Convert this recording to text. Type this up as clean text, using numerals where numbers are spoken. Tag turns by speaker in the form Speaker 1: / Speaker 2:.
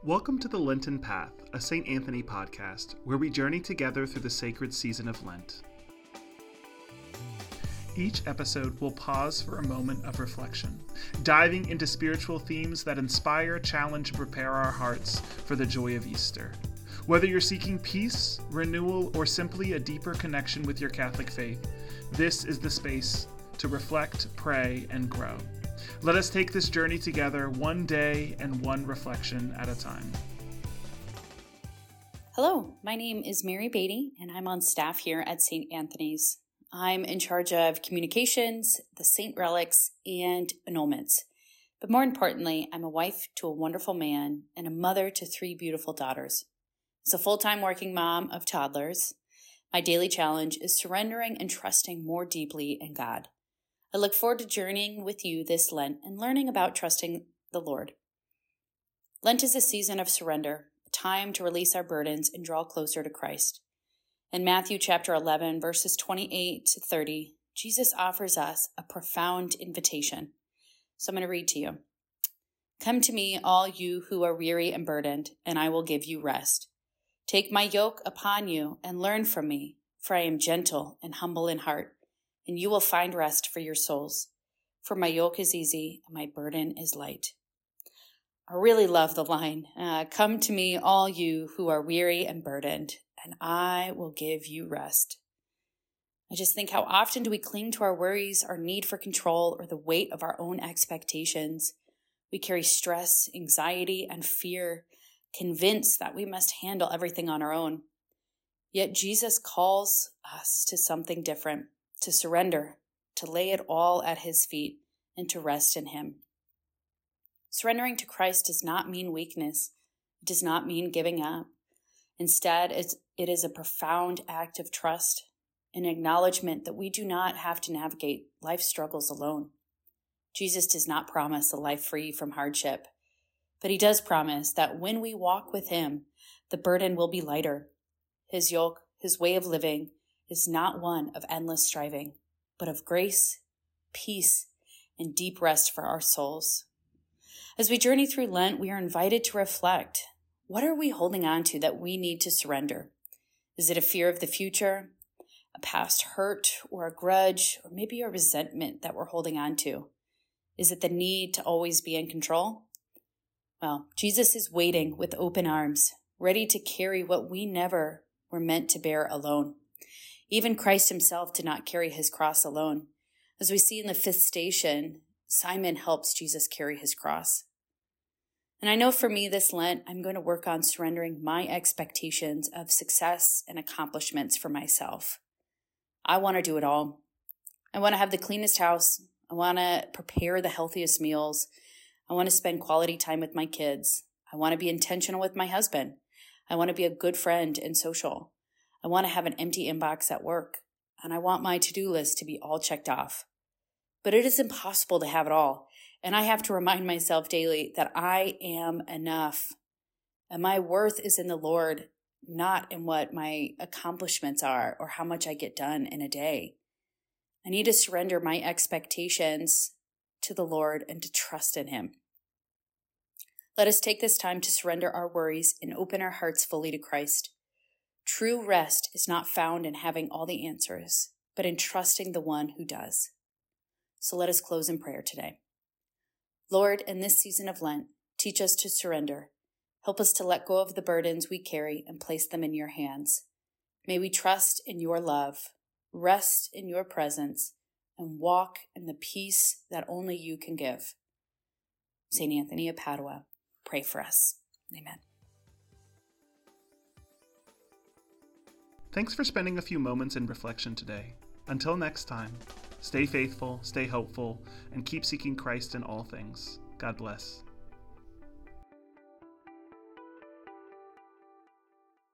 Speaker 1: Welcome to the Lenten Path, a St. Anthony podcast, where we journey together through the sacred season of Lent. Each episode will pause for a moment of reflection, diving into spiritual themes that inspire, challenge, and prepare our hearts for the joy of Easter. Whether you're seeking peace, renewal, or simply a deeper connection with your Catholic faith, this is the space to reflect, pray, and grow. Let us take this journey together, one day and one reflection at a time.
Speaker 2: Hello, my name is Mary Beatty, and I'm on staff here at St. Anthony's. I'm in charge of communications, the Saint Relics, and annulments. But more importantly, I'm a wife to a wonderful man and a mother to 3 beautiful daughters. As a full-time working mom of toddlers, my daily challenge is surrendering and trusting more deeply in God. I look forward to journeying with you this Lent and learning about trusting the Lord. Lent is a season of surrender, a time to release our burdens and draw closer to Christ. In Matthew chapter 11, verses 28 to 30, Jesus offers us a profound invitation. So I'm going to read to you. Come to me, all you who are weary and burdened, and I will give you rest. Take my yoke upon you and learn from me, for I am gentle and humble in heart, and you will find rest for your souls. For my yoke is easy and my burden is light. I really love the line, come to me, all you who are weary and burdened, and I will give you rest. I just think, how often do we cling to our worries, our need for control, or the weight of our own expectations? We carry stress, anxiety, and fear, convinced that we must handle everything on our own. Yet Jesus calls us to something different, to surrender, to lay it all at his feet, and to rest in him. Surrendering to Christ does not mean weakness. It does not mean giving up. Instead, it is a profound act of trust, an acknowledgement that we do not have to navigate life's struggles alone. Jesus does not promise a life free from hardship, but he does promise that when we walk with him, the burden will be lighter. His yoke, his way of living, is not one of endless striving, but of grace, peace, and deep rest for our souls. As we journey through Lent, we are invited to reflect. What are we holding on to that we need to surrender? Is it a fear of the future, a past hurt, or a grudge, or maybe a resentment that we're holding on to? Is it the need to always be in control? Well, Jesus is waiting with open arms, ready to carry what we never were meant to bear alone. Even Christ himself did not carry his cross alone. As we see in the 5th station, Simon helps Jesus carry his cross. And I know for me this Lent, I'm going to work on surrendering my expectations of success and accomplishments for myself. I want to do it all. I want to have the cleanest house. I want to prepare the healthiest meals. I want to spend quality time with my kids. I want to be intentional with my husband. I want to be a good friend and social. I want to have an empty inbox at work, and I want my to-do list to be all checked off. But it is impossible to have it all, and I have to remind myself daily that I am enough, and my worth is in the Lord, not in what my accomplishments are or how much I get done in a day. I need to surrender my expectations to the Lord and to trust in him. Let us take this time to surrender our worries and open our hearts fully to Christ. True rest is not found in having all the answers, but in trusting the one who does. So let us close in prayer today. Lord, in this season of Lent, teach us to surrender. Help us to let go of the burdens we carry and place them in your hands. May we trust in your love, rest in your presence, and walk in the peace that only you can give. St. Anthony of Padua, pray for us. Amen.
Speaker 1: Thanks for spending a few moments in reflection today. Until next time, stay faithful, stay hopeful, and keep seeking Christ in all things. God bless.